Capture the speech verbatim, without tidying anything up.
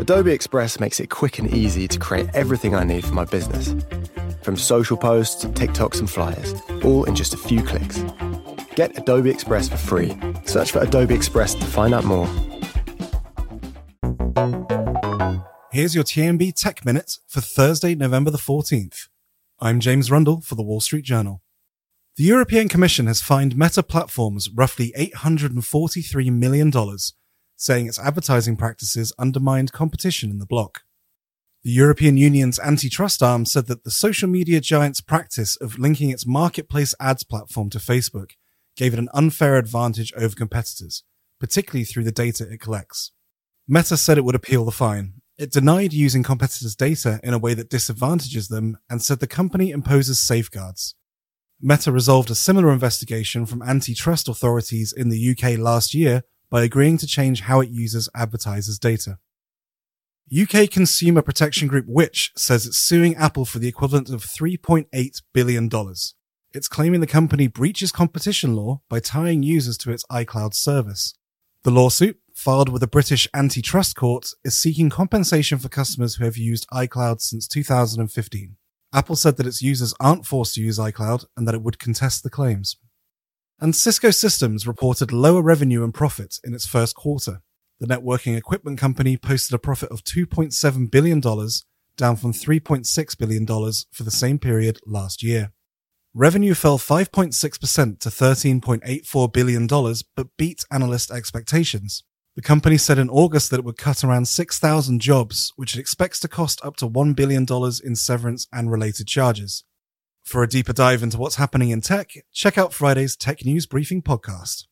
Adobe Express makes it quick and easy to create everything I need for my business. From social posts to TikToks and flyers, all in just a few clicks. Get Adobe Express for free. Search for Adobe Express to find out more. Here's your T M B Tech Minute for Thursday, November the fourteenth. I'm James Rundle for the Wall Street Journal. The European Commission has fined Meta Platforms roughly eight hundred forty-three million dollars, saying its advertising practices undermined competition in the bloc. The European Union's antitrust arm said that the social media giant's practice of linking its marketplace ads platform to Facebook gave it an unfair advantage over competitors, particularly through the data it collects. Meta said it would appeal the fine. It denied using competitors' data in a way that disadvantages them and said the company imposes safeguards. Meta resolved a similar investigation from antitrust authorities in the U K last year by agreeing to change how it uses advertisers' data. U K consumer protection group Which says it's suing Apple for the equivalent of three point eight billion dollars. It's claiming the company breaches competition law by tying users to its iCloud service. The lawsuit, filed with a British antitrust court, is seeking compensation for customers who have used iCloud since two thousand fifteen. Apple said that its users aren't forced to use iCloud and that it would contest the claims. And Cisco Systems reported lower revenue and profit in its first quarter. The networking equipment company posted a profit of two point seven billion dollars, down from three point six billion dollars for the same period last year. Revenue fell five point six percent to thirteen point eight four billion dollars, but beat analyst expectations. The company said in August that it would cut around six thousand jobs, which it expects to cost up to one billion dollars in severance and related charges. For a deeper dive into what's happening in tech, check out Friday's Tech News Briefing podcast.